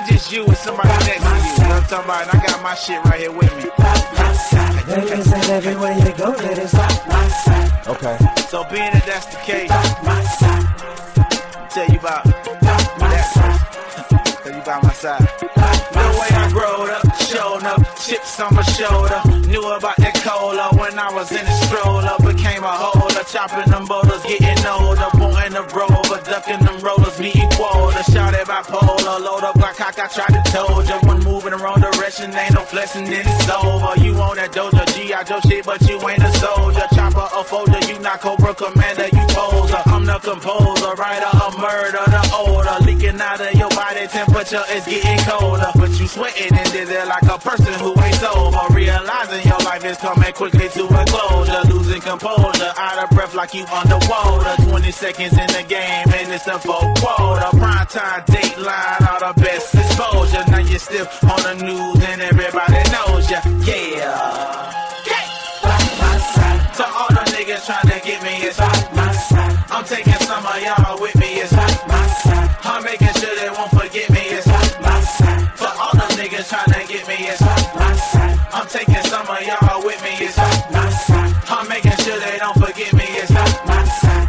ain't just you, it's somebody next to you. You know what I'm talking about? And I got my shit right here with me. Ladies, and everywhere you go, ladies, my side. Okay. So being that that's the case, my side. Tell you about that side. Tell you about my side. The way I growed up, showed up, chips on my shoulder. Knew about that cola when I was in the stroller. Became a holder, chopping them boulders, getting older. Wanting the rover, ducking them rollers, meeting quota. Shouted bipolar, load up like I tried to told ya. One move in the wrong direction, ain't no flexing, then it's over. You on that Doja, G.I. Joe shit, but you ain't a soldier. Chopper, a folder, you not Cobra Commander, you poser. I'm the composer, writer of murder, the odor. Leaking out of your body, temperature is getting colder. But you sweating and dizzy like a person who ain't sober. Realizing your life is coming quickly to a closure. Losing composure, out of breath like you underwater. 20 seconds in the game and it's the full quota. Prime time, dateline, all the best exposure. Now you're still on the news and everybody knows ya. Yeah. My side. To all the niggas trying to get me, it's My side. I'm taking some of y'all with me, it's My side. I'm making sure they won't forget me, it's My side. to all the niggas trying to get me, it's My side. I'm taking some of y'all with me, it's My side. I'm making sure they don't forget me, it's My side.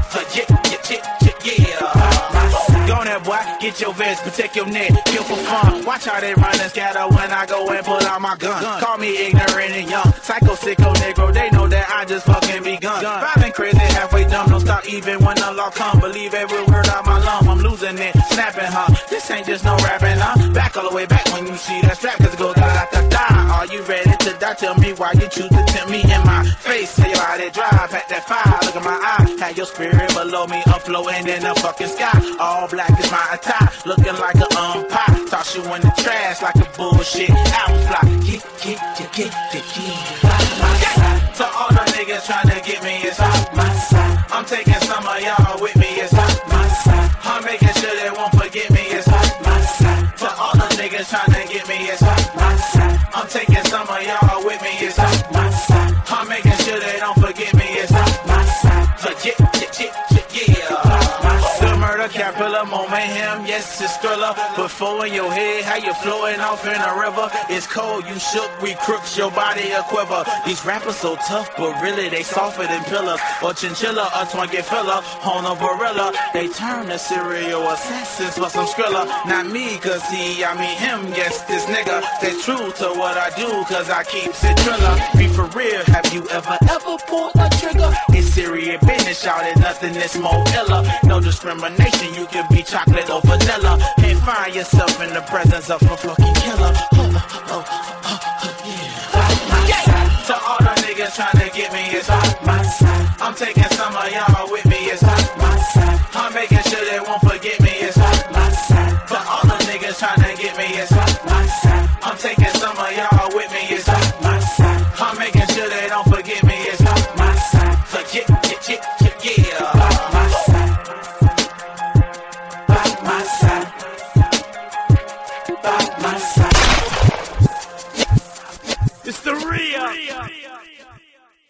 Go on there, boy, get your vest, protect your neck, kill for fun. Watch how they run and scatter when I go and pull out my gun. Call me ignorant and young, psycho, sicko, negro, they know that I just fucking begun. Vibing crazy, halfway dumb, don't stop even when the law come. Believe every word out my lung, I'm losing it, snapping, huh? This ain't just no rapping, huh? Back all the way back when you see that strap, cause it goes da-da-da-da. Are you ready to die? Tell me why you choose to tempt me in my face. Say your body drive, pack that fire, look at my eye. Have your spirit below me, I'm floating in the fucking sky. All black is my attire, looking like an umpire. Toss you in the trash like a bullshit album fly. To all the niggas trying to get me, it's My side. I'm taking some of y'all with me, it's My side. I'm making sure they won't forget me, it's My side. to all the niggas trying to get me, it's My side. I'm taking some of y'all with me, it's My side. I'm making sure they don't forget me, it's My side. The murder capital moment, him, yes, it's thriller. But four in your head, how you floating off in a river. It's cold, you shook, we crooks, your body a quiver. These rappers so tough, but really they softer than pillars. Or chinchilla, or twinkie filler, on a gorilla. They turn to serial assassins for some skrilla. Not me, cause I mean him, yes, this nigga. Stay true to what I do, cause I keep it triller. Be for real, have you ever pulled a trigger? It's serious business, shouted, nothing is more iller. No discrimination, you can be chocolate or vanilla. Can't find yourself in the presence of a fucking killer. To all the niggas trying to get me, it's My side. I'm taking some of y'all with me, it's My side. I'm making sure they won't forget me, it's My side. to all the niggas trying to get me, it's My side. I'm taking some of y'all with me, it's My side. I'm making sure they don't forget me, it's My side. yeah. My side. My side. My side. It's the real.